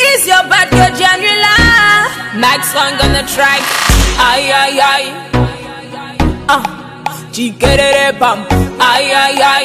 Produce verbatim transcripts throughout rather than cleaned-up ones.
Is your bad girl Januela? Max on the track. Ay ay ay. Ah, chiquerere pam. Ay ay ay.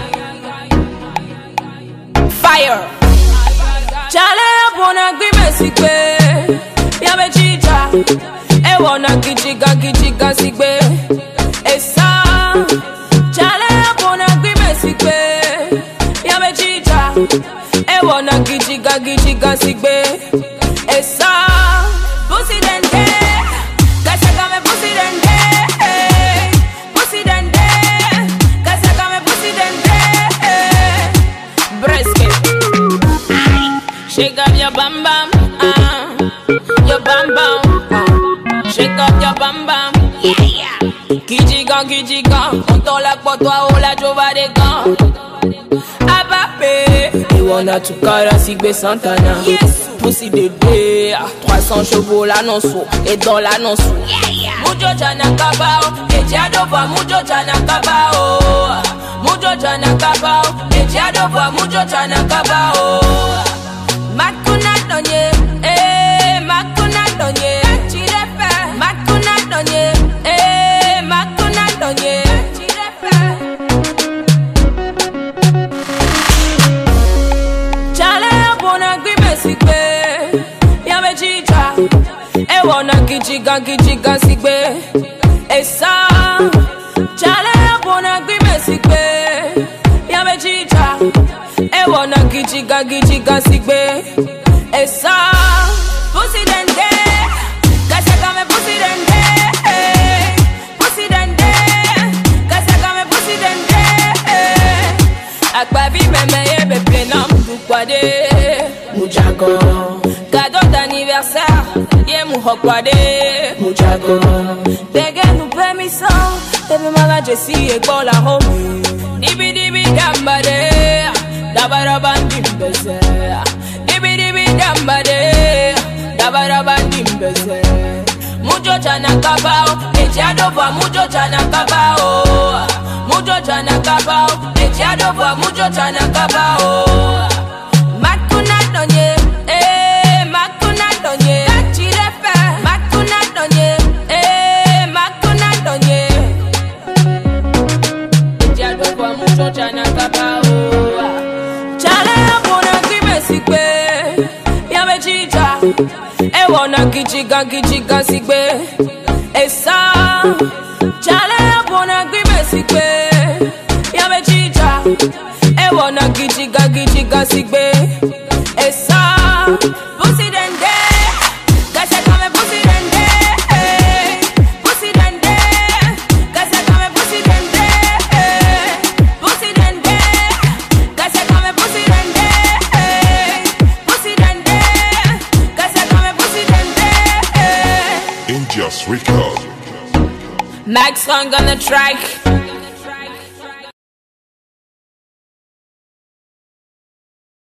Fire. Chale apona grime sikbe. Yabe chicha. E wana kichika kichika sikbe. Esa. Chale apona grime sikbe. Yabe chicha. E wana kichika kichika sikbe. Esa. Pussy dende. Kasaka me pussy dende. Pussy dende. Kasaka me pussy dende. Brisket. Shake up your bam bam. Uh, your bam bam. Uh, shake up your bam bam. Yeah, yeah. Kijigan, kijigan. On t'en la pour toi, oh la jova des gants. Abape. Et on a tout cara, Sigbe Santana. Yes. Pussy de deux, trois cents chevaux l'annonce et dans l'annonce. Mujo jana kabao, et diadova mujo jana kabao. Mujo jana kabao, et diadova mujo jana kabao. Makuna donye, eh, makuna donye. Chirefe, makuna donye, eh, makuna donye. Chirefe. Chale abona grime sikbe. E wana kichika kichika sikbe. Esa. Chale apona grime sikbe. Yabe chicha. E wana kichika kichika sikbe. Esa. Pussy dende. Kasaka me pussy dende. Pussy dende. Kasaka me pussy dende. Akpa vi meme yebe plenam dukwade. Mujago. Cadeau d'anniversaire, yé mou hokwade, mujago. Dege nou permission, tebe maga jesi e kola home. Dibi dibi dambade, dabara bandi mbeze. Dibi dibi dambade, dabara bandi mbeze. Mujo chana kabao, ejiadova mujo chana kabao. Mujo chana kabao, ejiadova mujo chana kabao. Makuna donye. Chana kabao. Chale apona grime sikbe. Yabe chicha. E wana kichika kichika sikbe. Esa. Chale apona grime sikbe. Yabe chicha. E wana kichika kichika sikbe. Esa. Pussy dende. Kasaka me pussy dende. Pussy dende. Kasaka me pussy dende. Just record. Max on the track.